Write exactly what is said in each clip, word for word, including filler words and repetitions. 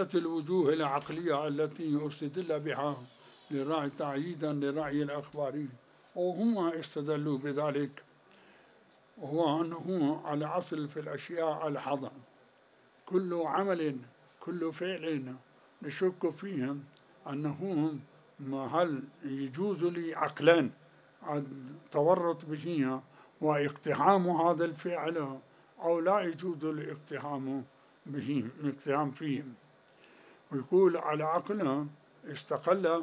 جملة الوجوه العقلية التي استدل بها للرأي تأييدا للرأي الأخباري، وهم استدلوا بذلك، وهو أنه على أصل في الأشياء الحظر. كل عمل كل فعل نشك فيهم أنه هل يجوز لي عقلا التورط به واقتحام هذا الفعل أو لا يجوز الاقتحام به اقتحام فيهم. ويقول على عقله استقل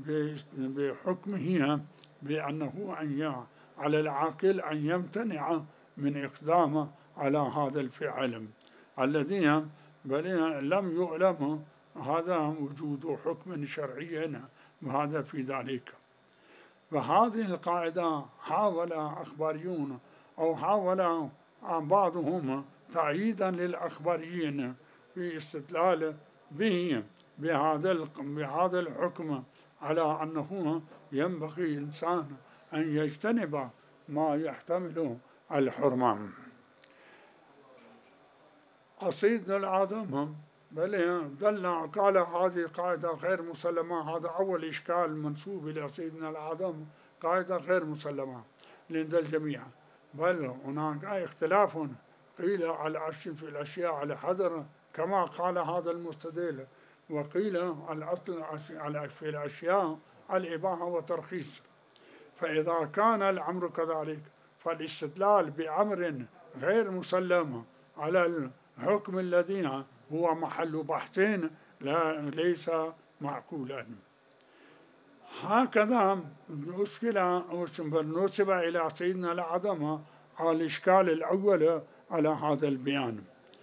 بحكمه بأنه أن على العاقل أن يمتنع من إقدامه على هذا الفعل الذي بل لم يعلم هذا وجود حكم شرعي وهذا في ذلك. وهذه القاعدة حاول أخباريون أو حاول بعضهم تأييدا للأخباريين في استدلال به بهذا بهذا الحكم على أنه ينبغي إنسان أن يجتنب ما يحتمل الحرمان. سيدنا الآدم بل دل قال هذه قاعدة غير مسلمة. هذا أول إشكال منسوب إلى سيدنا الآدم، قاعدة غير مسلمة لدى الجميع، بل هناك اختلاف قيل على الأشياء في الأشياء على حذر كما قال هذا المستدل، وقيل الأصل في الأشياء الإباحة وترخيص. فإذا كان الأمر كذلك فالاستدلال بأمر غير مسلم على الحكم الذي هو محل بحثين لا ليس معقولا. هكذا مشكلة نسب إلى سيدنا الآدم على الإشكال الأول على هذا البيان،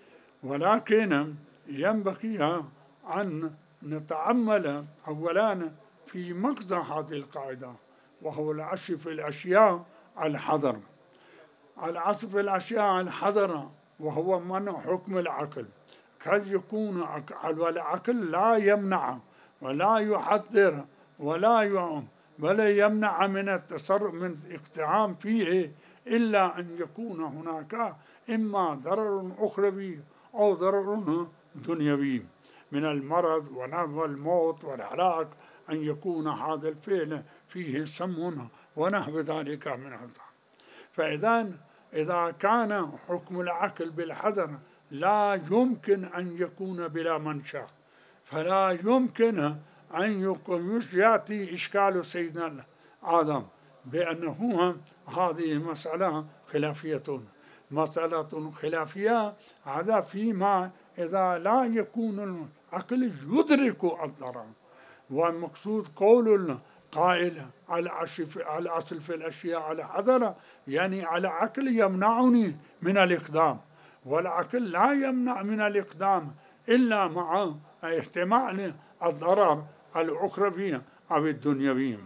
ولكن ينبغي أن نتأمل أولا في مقصد هذه القاعدة، وهو العصر في الأشياء الحظر. العصر في الأشياء الحظر وهو منع حكم العقل. قد يكون العقل لا يمنع ولا يحذر ولا يعم ولا يمنع من التصرف من اقتحام فيه إلا أن يكون هناك إما ضرر أخروي أو ضرر دنيوي من المرض والموت والهلاك، أن يكون هذا الفعل فيه سم ونحو ذلك من هذا. فإذا إذا كان حكم العقل بالحذر لا يمكن أن يكون بلا منشأ، فلا يمكن أن يأتي إشكال سيدنا آدم بأنه هذه مسألة خلافية. مسألة خلافية هذا فيما إذا لا يكون العقل يدرك الضرر، والمقصود قول القائل الأصل في الأشياء على حذر، يعني على عقل يمنعني من الإقدام، والعقل لا يمنع من الإقدام إلا مع احتمال الضرر الأخروي أو الدنيوي.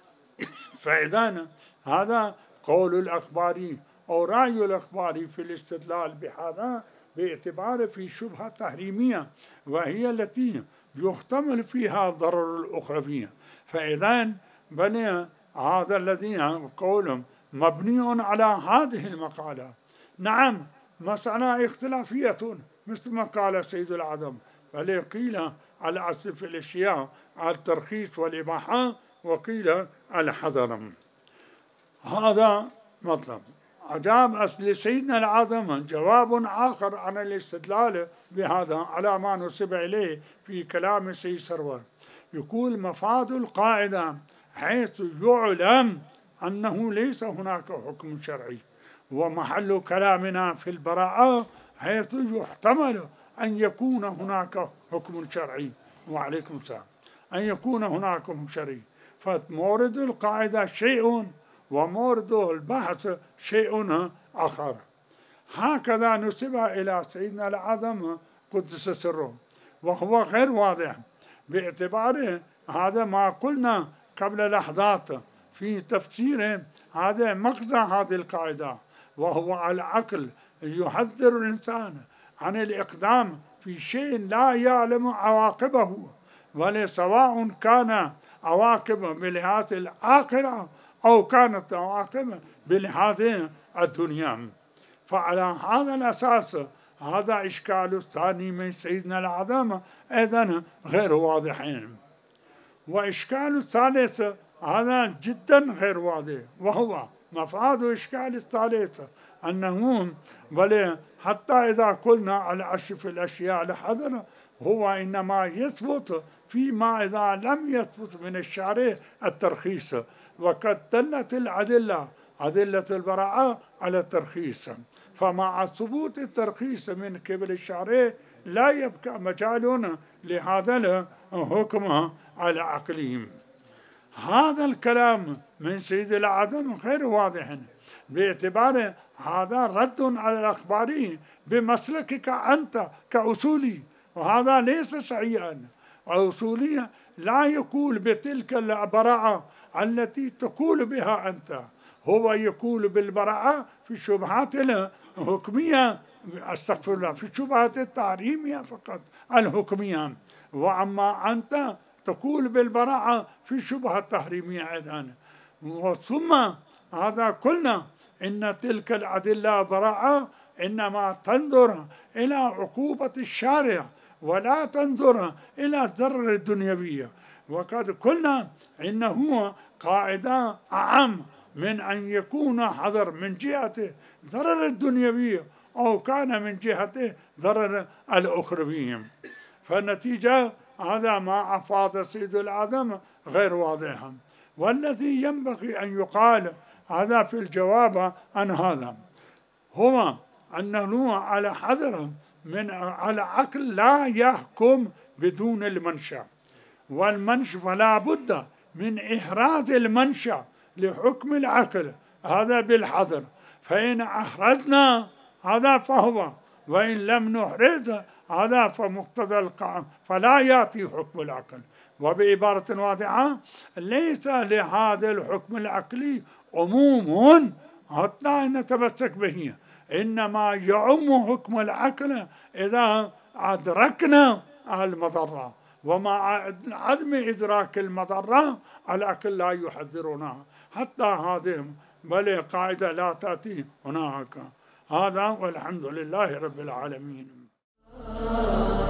فإذا هذا قول الأخباري أو رأي الأخباري في الاستدلال بهذا باعتبار في شبهة تحريمية، وهي التي يحتمل فيها الضرر الأخروي. فإذا بني هذا الذي قولهم مبني على هذه المقالة. نعم مسألة اختلافية مثل ما قال سيد العدم، بل قيل على أصل في الأشياء على الترخيص والإباحة، وقيل على حذر. هذا مطلب. أجاب أصل سيدنا العظم جواب آخر عن الاستدلال بهذا على ما نسب إليه في كلام سيد سرور. يقول مفاد القاعدة حيث يعلم أنه ليس هناك حكم شرعي، ومحل كلامنا في البراءة حيث يحتمل أن يكون هناك حكم شرعي. وعليكم السلام. أن يكون هناك حكم شرعي، فمورد القاعدة شيء ومورد البحث شيء آخر. هكذا نسب إلى سيدنا العظم قدس سره، وهو غير واضح باعتبار هذا ما قلنا قبل لحظات في تفسير هذا مقصد هذه القاعدة، وهو العقل يحذر الإنسان عن الإقدام في شيء لا يعلم عواقبه، ولسواء كان عواقب بلحاظ الآخرة أو كانت عواقب بلحاظ الدنيا. فعلى هذا الأساس هذا إشكال الثاني من سيدنا العظمة أيضا غير واضحين. وإشكال الثالث هذا جدا غير واضح، وهو مفاد إشكال الثالث أنه بل حتى إذا قلنا على أشرف الأشياء لحضر هو إنما يثبت فيما إذا لم يثبت من الشارع الترخيص، وقد دلت الأدلة أدلة البراءة على الترخيص، فمع ثبوت الترخيص من قبل الشارع لا يبقى مجال لهذا الحكم على عقلهم. هذا الكلام من سيد العدم غير واضح، باعتبار هذا رد على الأخباري بمسلكك أنت كأصولي، وهذا ليس صحيحا. وأصولية لا يقول بتلك البراءة التي تقول بها أنت، هو يقول بالبراءة في الشبهات الحكمية، استغفر الله، في الشبهات التحريمية فقط الحكمية، وأما أنت تقول بالبراءة في الشبهة التحريمية أيضا. ثم هذا قلنا إن تلك الأدلة براءة إنما تنظر إلى عقوبة الشارع ولا تنظر إلى الضرر الدنيوية، وقد قلنا إنه قاعدة أعم من أن يكون حذر من جهة ضرر الدنيوية أو كان من جهة ضرر الأخروي. فالنتيجة هذا ما أفاد سيد العظم غير واضحا. والذي ينبغي أن يقال هذا في الجواب عن هذا هو أنه على حذر من على عقل لا يحكم بدون المنشأ، والمنشأ فلا بد من إحراز المنشأ لحكم العقل، هذا بالحذر، فإن أحرزنا هذا فهو، وإن لم نحرز هذا فمقتضى القاعدة فلا يأتي حكم العقل. وبعبارة واضحة ليس لهذا الحكم العقلي عموم حتى نتمسك به، إنما يعم حكم العقل إذا أدركنا المضرة، ومع عدم إدراك المضرة العقل لا يحذرنا حتى هذه بل قاعدة لا تأتي هناك. هذا والحمد لله رب العالمين.